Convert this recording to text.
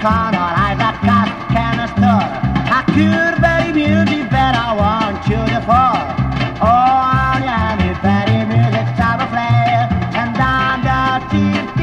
corner, I've got gas canister. I could very music, but I want you to fall. Oh, yeah, me very music, time to play, and down the cheap